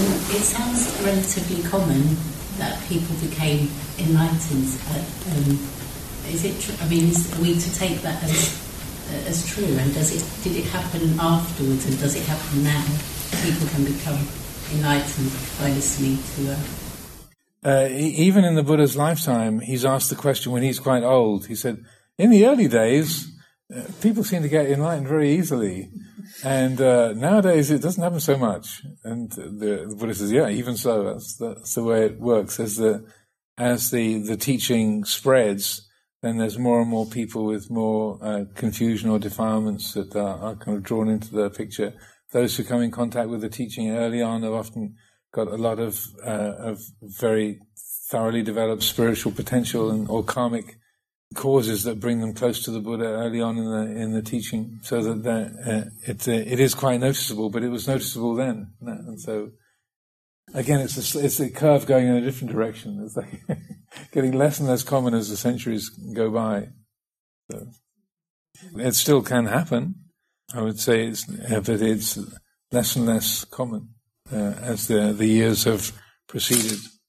It sounds relatively common that people became enlightened. Is it? Are we to take that as true? And did it happen afterwards? And does it happen now? People can become enlightened by listening to. Even in the Buddha's lifetime, he's asked the question when he's quite old. He said, in the early days, people seem to get enlightened very easily. And nowadays it doesn't happen so much. And the Buddha says, yeah, even so, that's the way it works. As the teaching spreads, then there's more and more people with more confusion or defilements that are kind of drawn into the picture. Those who come in contact with the teaching early on have often got a lot of very thoroughly developed spiritual potential or karmic causes that bring them close to the Buddha early on in the teaching, so that it is quite noticeable. But it was noticeable then, and so again, it's a curve going in a different direction. It's like getting less and less common as the centuries go by. So it still can happen, I would say, but it's less and less common as the years have proceeded.